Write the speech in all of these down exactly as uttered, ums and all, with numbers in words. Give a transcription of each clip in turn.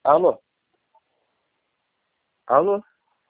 Alô? Alô?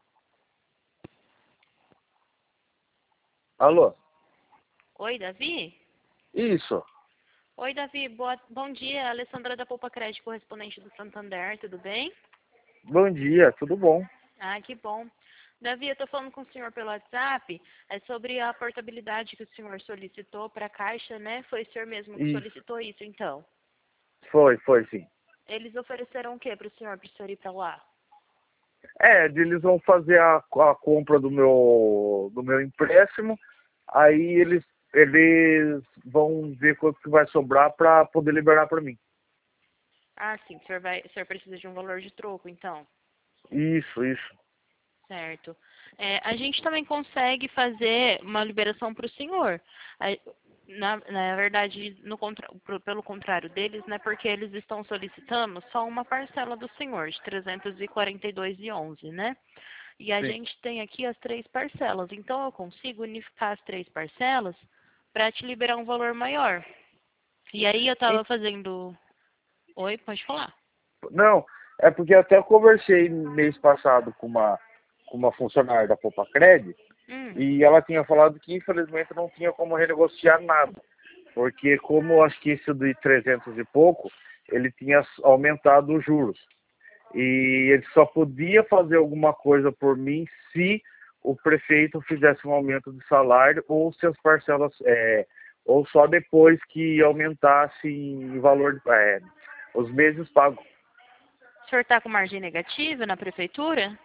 Alô? Oi, Davi? Isso. Oi, Davi. Boa, bom dia. Alessandra da Poupa Crédito, correspondente do Santander. Tudo bem? Bom dia, tudo bom? Ah, que bom. Davi, eu estou falando com o senhor pelo WhatsApp. É sobre a portabilidade que o senhor solicitou para a Caixa, né? Foi o senhor mesmo que Isso. solicitou isso, então? Foi, foi sim. Eles ofereceram o que para o senhor, para o senhor ir para lá? É, eles vão fazer a, a compra do meu, do meu empréstimo, aí eles, eles vão ver quanto que vai sobrar para poder liberar para mim. Ah, sim. O senhor, vai, o senhor precisa de um valor de troco, então? Isso, isso. Certo. É, a gente também consegue fazer uma liberação para o senhor. A- Na, na verdade, no contra, pro- pelo contrário deles, né, porque eles estão solicitando só uma parcela do senhor, de trezentos e quarenta e dois e onze, né? E a Sim. gente tem aqui as três parcelas. Então, eu consigo unificar as três parcelas para te liberar um valor maior. E aí, eu E- estava fazendo... Oi, pode falar. Não, é porque até eu conversei mês passado com uma, com uma funcionária da Popacred Hum, e ela tinha falado que infelizmente não tinha como renegociar nada. Porque como eu acho que esse de trezentos e pouco, ele tinha aumentado os juros. E ele só podia fazer alguma coisa por mim se o prefeito fizesse um aumento de salário ou se as parcelas, é, ou só depois que aumentasse em valor, é, os meses pagos. o senhor está com margem negativa na prefeitura?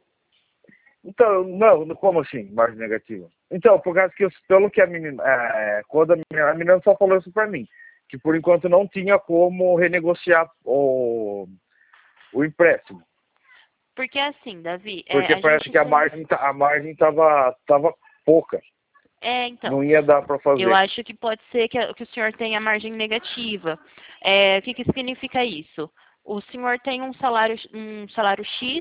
Então, não, como assim, margem negativa? Então, por causa que, eu- pelo que a menina, é, quando a menina, a menina só falou isso pra mim, que por enquanto não tinha como renegociar o, o empréstimo, Porque assim, Davi, é, porque a parece gente que a tem... margem, ta- a margem tava, tava pouca, É, então, não ia dar para eu fazer. acho que pode ser que, a- que o senhor tenha margem negativa. É, o que, que significa isso? O senhor tem um salário, um salário X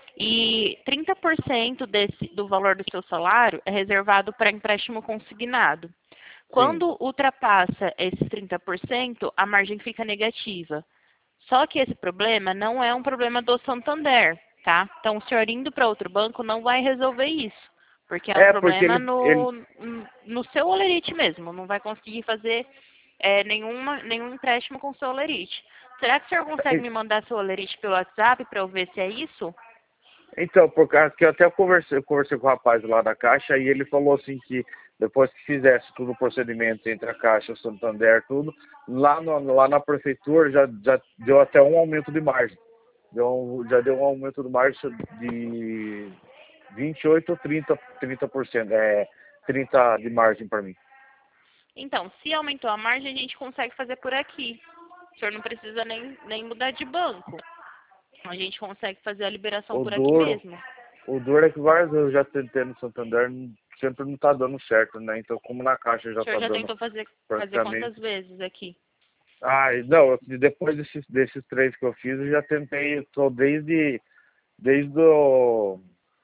e trinta por cento desse, do valor do seu salário é reservado para empréstimo consignado. Sim. Quando ultrapassa esses trinta por cento, a margem fica negativa. Só que esse problema não é um problema do Santander, tá? Então, o senhor indo para outro banco não vai resolver isso, porque é um É, porque problema ele, ele, no, no seu Olerite mesmo. Não vai conseguir fazer é, nenhuma, nenhum empréstimo com o seu Olerite. Será que o senhor consegue me mandar seu Olerite pelo WhatsApp para eu ver se é isso? então, por causa que eu até conversei, eu conversei com o rapaz lá da Caixa e ele falou assim que depois que fizesse tudo o procedimento entre a Caixa, o Santander, tudo, lá, no, lá na prefeitura já, já deu até um aumento de margem. Deu um- já deu um aumento de margem de vinte e oito ou trinta, trinta por cento, é, trinta de margem para mim. Então, se aumentou a margem, a gente consegue fazer por aqui. O senhor não precisa nem, nem mudar de banco. A gente consegue fazer a liberação O por aqui duro, mesmo. o duro é que várias vezes eu já tentei no Santander, sempre não tá dando certo, né? Então, como na Caixa O já senhor tá já dando tentou fazer, fazer praticamente. quantas vezes aqui? Ah, não, eu- depois desses, desses três que eu fiz, eu já tentei, eu tô desde, desde o...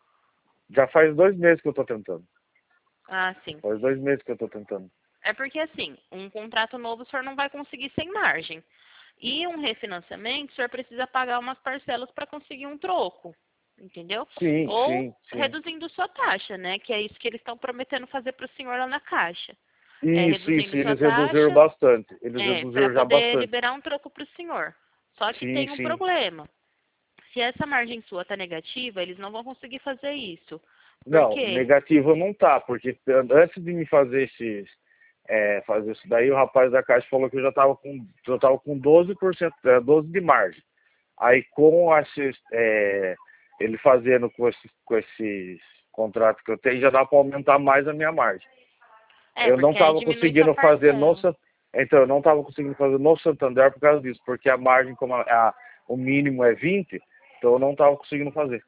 Já faz dois meses que eu tô tentando. Ah, sim. Faz dois meses que eu tô tentando. É porque, assim, um contrato novo o senhor não vai conseguir sem margem. E um refinanciamento, o senhor precisa pagar umas parcelas para conseguir um troco. Entendeu? Sim, Ou sim, sim. reduzindo sua taxa, né? Que é isso que eles estão prometendo fazer para o senhor lá na Caixa. É, Isso, isso, reduzindo sua eles reduziram taxa, bastante. Eles é, para reduziram já poder bastante. liberar um troco para o senhor. Só que Sim, tem um sim. problema. Se essa margem sua está negativa, eles não vão conseguir fazer isso. Por Não, quê? negativo não tá, porque antes de me fazer esses, é, fazer isso daí, o rapaz da Caixa falou que eu já tava com, eu tava com doze por cento, é, doze de margem. Aí com esses, é, ele fazendo com esses, com esses contratos que eu tenho, já dá para aumentar mais a minha margem. É, Eu não porque aí estava diminui sua conseguindo fazer no parcela. San- então eu não estava conseguindo fazer no Santander por causa disso, porque a margem, como a, a- o mínimo é vinte, então eu não estava conseguindo fazer.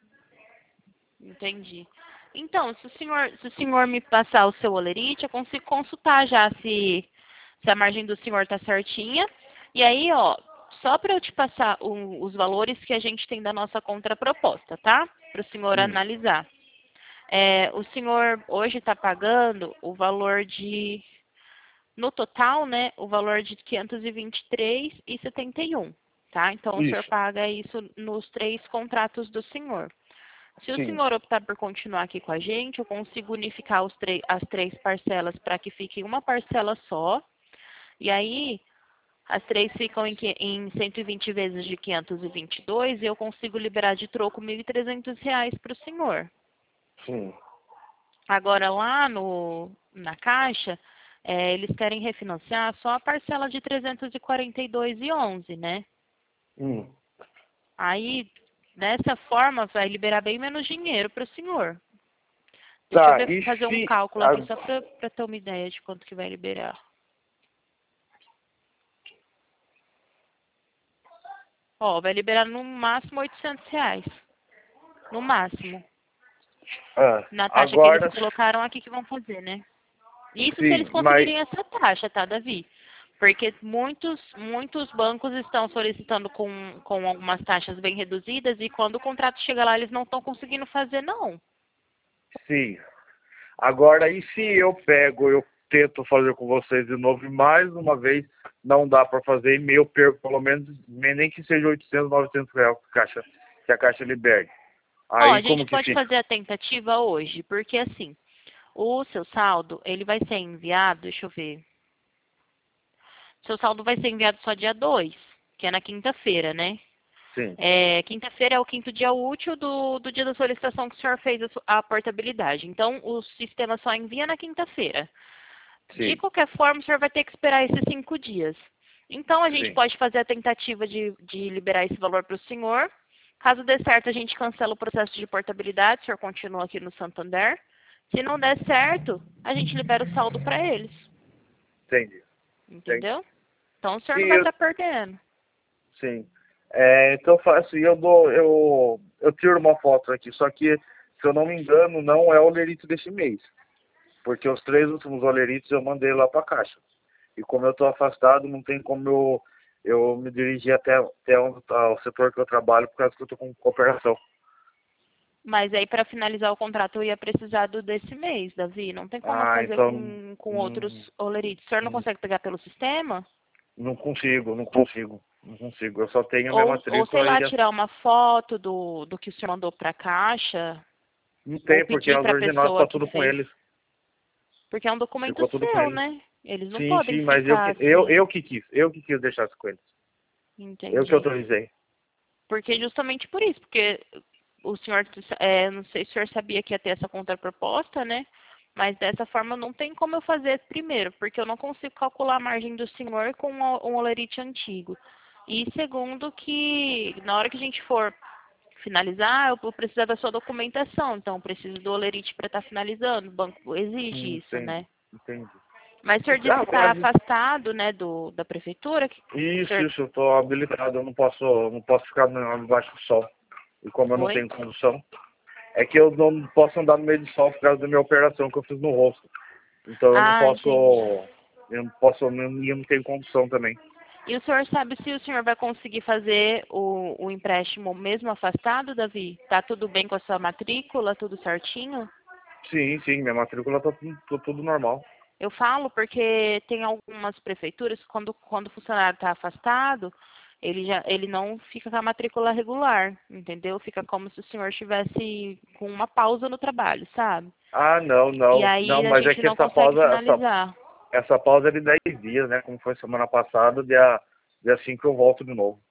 Entendi. Então, se o senhor, se o senhor me passar o seu olerite, eu consigo consultar já se, se a margem do senhor está certinha. E aí, ó, só para eu te passar o- os valores que a gente tem da nossa contraproposta, tá? Para o senhor Hum. analisar. É, o senhor hoje está pagando o valor de, no total, né, o valor de quinhentos e vinte e três reais e setenta e um. tá? Então, o senhor Isso. paga isso nos três contratos do senhor. Se o Sim. senhor optar por continuar aqui com a gente, eu consigo unificar os as três parcelas para que fique uma parcela só. E aí, as três ficam em, que- em cento e vinte vezes de quinhentos e vinte e dois e eu consigo liberar de troco mil e trezentos reais para o senhor. Sim. Agora, lá no, na Caixa, é, eles querem refinanciar só a parcela de trezentos e quarenta e dois e onze, né? Hum. Aí, dessa forma, vai liberar bem menos dinheiro para o senhor. Deixa eu Tá, ver, e fazer um se... cálculo aqui só a- para ter uma ideia de quanto que vai liberar. Ó, vai liberar no máximo oitocentos reais. No máximo. ah, Na taxa que eles agora, colocaram aqui que vão fazer, né? Isso se eles sim, mas... conseguirem essa taxa, tá, Davi? Porque muitos, muitos bancos estão solicitando com, com algumas taxas bem reduzidas e quando o contrato chega lá, eles não estão conseguindo fazer, não. Sim. Agora, e se eu pego, eu tento fazer com vocês de novo e mais uma vez não dá para fazer e eu perco pelo menos, nem que seja oitocentos, novecentos reais que a Caixa, que a Caixa libere. Ó, a Aí gente como que pode fica? fazer a tentativa hoje, porque assim, o seu saldo, ele vai ser enviado, deixa eu ver. Seu saldo vai ser enviado só dia dois, que é na quinta-feira, né? Sim, É, quinta-feira é o quinto dia útil do, do dia da solicitação que o senhor fez a, su- a portabilidade. Então, o sistema só envia na quinta-feira. De sim, qualquer forma, o senhor vai ter que esperar esses cinco dias. Então, a gente sim. pode fazer a tentativa de, de liberar esse valor para o senhor. Caso dê certo, a gente cancela o processo de portabilidade, o senhor continua aqui no Santander. Se não der certo, a gente libera o saldo para eles. Entendi, entendi. Entendeu? Então, o senhor Sim, não vai eu, estar perdendo. sim. É, então eu faço, e eu dou, eu, eu tiro uma foto aqui, só que, se eu não me engano, não é o olerite desse mês. Porque os três últimos olerites eu mandei lá para a Caixa. E como eu estou afastado, não tem como eu, eu me dirigir até, até onde tá o setor que eu trabalho, por causa que eu estou com cooperação. Mas aí, para finalizar o contrato, eu ia precisar do desse mês, Davi. Não tem como eu Ah, fazer então com, com outros hum, olerites. O senhor não hum, consegue pegar pelo sistema? não consigo, não consigo, não consigo. Eu só tenho a minha Ou, ou sei matrícula lá, e a- tirar uma foto do, do que o senhor mandou para a caixa? não Ou tem, porque pedir as para a originais pessoa tá que tudo com fez? eles. Porque é um documento Ficou tudo com seu, eles. né? Eles não Sim, podem sim, mas eu, ficar que- eu, assim. eu que quis, eu que quis deixar as coisas. Eu que Entendi. autorizei. Porque justamente por isso, porque o senhor, é, não sei se o senhor sabia que ia ter essa contraproposta, né? Mas dessa forma não tem como eu fazer primeiro, porque eu não consigo calcular a margem do senhor com um um olerite antigo. E segundo que na hora que a gente for finalizar, eu vou precisar da sua documentação, então eu preciso do olerite para estar finalizando. O banco Hum, exige isso, entendi, né? entendi. Mas o senhor disse Ah, que está pode. afastado, né, do, da prefeitura? Que o Isso, senhor isso, eu tô habilitado, eu não posso, eu não posso ficar no- debaixo do sol. E como eu não foi? tenho condução, é que eu não posso andar no meio do sol por causa da minha operação que eu fiz no rosto. Então eu não Ah, posso, entendi. eu não posso, eu não, eu não tenho condução também. E o senhor sabe se o senhor vai conseguir fazer o, o empréstimo mesmo afastado, Davi? Tá tudo bem com a sua matrícula, tudo certinho? Sim, sim, minha matrícula tá tudo, tudo, tudo normal. Eu falo porque tem algumas prefeituras, quando, quando o funcionário está afastado, ele, já, ele não fica com a matrícula regular, entendeu? Fica como se o senhor estivesse com uma pausa no trabalho, sabe? Ah, não, E não, não, aí a mas é gente que não essa consegue pausa, essa, finalizar. essa pausa é de dez dias, né? Como foi semana passada, dia, dia cinco eu volto de novo.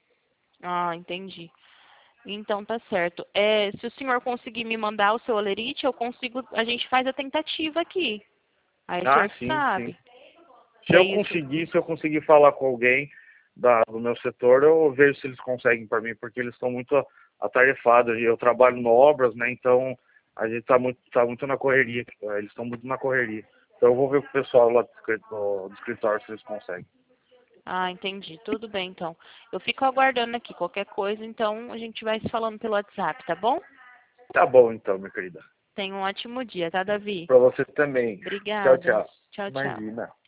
Ah, entendi. Então tá certo. É, se o senhor conseguir me mandar o seu olerite, eu consigo, a gente faz a tentativa aqui. Aí o Ah, senhor que sim, sim. sabe. Se Que é eu isso. conseguir, se eu conseguir falar com alguém da, do meu setor, eu vejo se eles conseguem para mim, porque eles estão muito atarefados. Eu trabalho em obras, né? Então a gente está muito, tá muito na correria. Eles estão muito na correria. Então eu vou ver com o pessoal lá do, escri- do, do escritório se eles conseguem. Ah, entendi. Tudo bem, então. Eu fico aguardando aqui. Qualquer coisa, então a gente vai se falando pelo WhatsApp, tá bom? Tá bom então, minha querida. Tenha um ótimo dia, tá, Davi? Para você também. Tchau, Obrigada. tchau. Tchau, tchau. Imagina.